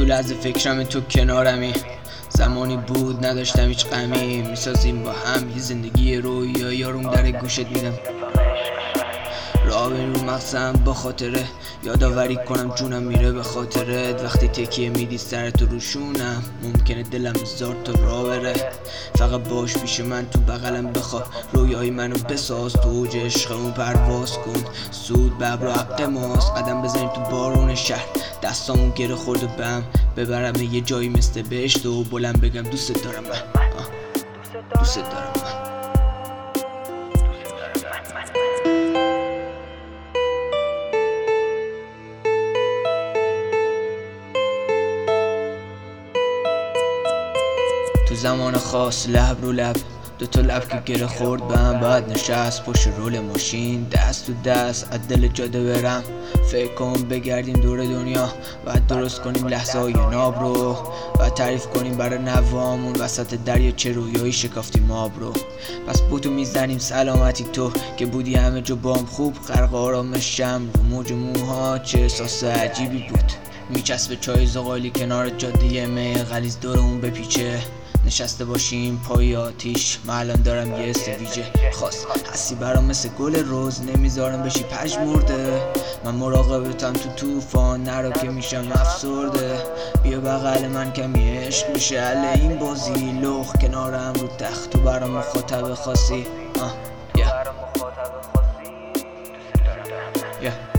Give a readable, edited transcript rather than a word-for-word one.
تو لحظه فکرم تو کنارمی، زمانی بود نداشتم هیچ غمی. میسازیم با هم یه زندگی رویا، یارون در گوشت میدم راه بریم رو مغزم با خاطره، یادآوری کنم جونم میره به خاطرت. وقتی تکیه میدی سرتو روشونم، ممکنه دلم زار تو راه بره. فقط باش پیش من تو بغلم بخوا، رویای منو بساز، تو اوج عشقمون پرواز کن. سود به ابر و حق ماست، قدم بزنیم تو بارون شهر، دستامون گره خورد و بهم ببرم یه جایی مثل بهشت و بلند بگم دوست دارم من، دوست دارم من. تو زمان خاص لب رو لب، دوتا لب که گره خورد به هم، باید نشست پشت رول ماشین دست تو دست از دل جاده برم. فکر کن بگردیم دور دنیا، باید درست کنیم لحظه های ناب رو، باید تعریف کنیم برای نوامون وسط دریا چه رویایی شکافتیم آب رو. پس بوتو میزنیم سلامتی تو که بودی همه جا بام خوب، غرق آرامشم رو موج موها، چه احساس عجیبی بود. میچسبه چای زغالی کنار جاده می غلیظ دور اون بپیچه، نشسته باشیم پای آتیش. من الان دارم یه استویجه خاص، هستی برام مثل گل روز، نمیذارم بشی پژمرده. من مراقبتم تو طوفان، نرو که میشم افسرده. بیا بغل من کمی عشق میشه حل این بازی، لخ کنارم رو تخت تو برام مخاطب خاصی. yeah.